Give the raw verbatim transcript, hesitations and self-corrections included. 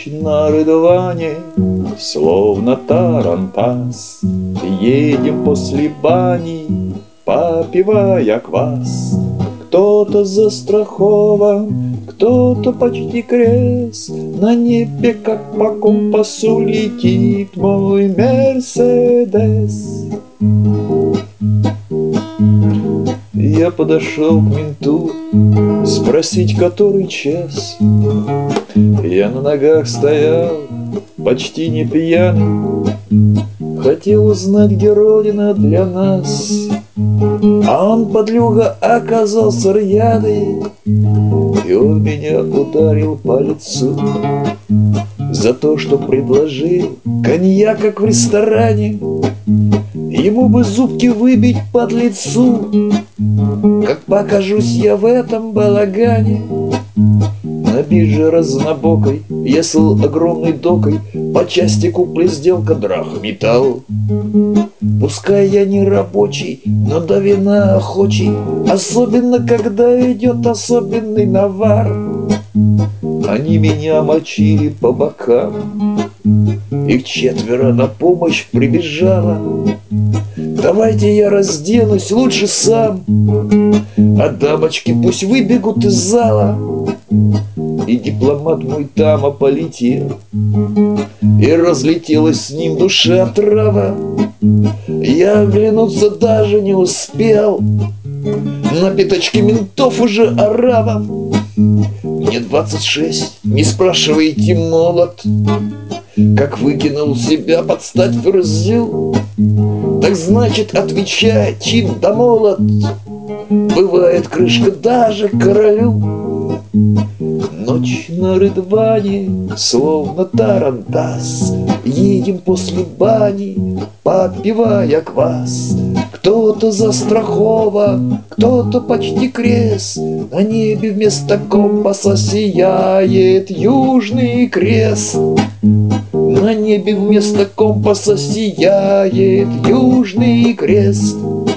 Ночь на Рыдване, словно тарантас, едем после бани, попивая квас. Кто-то застрахован, кто-то почти крест. На небе, как по компасу, летит мой Мерседес. Я подошел к менту спросить, который час. Я на ногах стоял, почти не пьяный, хотел узнать, где родина для нас. А он, подлюга, оказался рьяный, и он меня ударил по лицу за то, что предложил коньяк, как в ресторане. Ему бы зубки выбить под лицу, как покажусь я в этом балагане. На бирже разнобокой я слыл огромной докой, по части купли сделка драгметалл. Пускай я не рабочий, но до вина охочий, особенно когда идет особенный навар. Они меня мочили по бокам, их четверо на помощь прибежало. Давайте я разденусь лучше сам, а дамочки пусть выбегут из зала. И дипломат мой там полетел, и разлетелась с ним душа трава. Я оглянуться даже не успел, на пятачке ментов уже орава. Мне двадцать шесть, не спрашивайте, молод, как выкинул себя под стать Ферзил. Так значит, отвечай, чин да молод, бывает крышка даже королю. Ночь на Рыдване, словно тарантас, едем после бани, попивая квас. Кто-то застрахован, кто-то почти крест. На небе вместо компаса сияет Южный Крест. На небе вместо компаса сияет Южный Крест.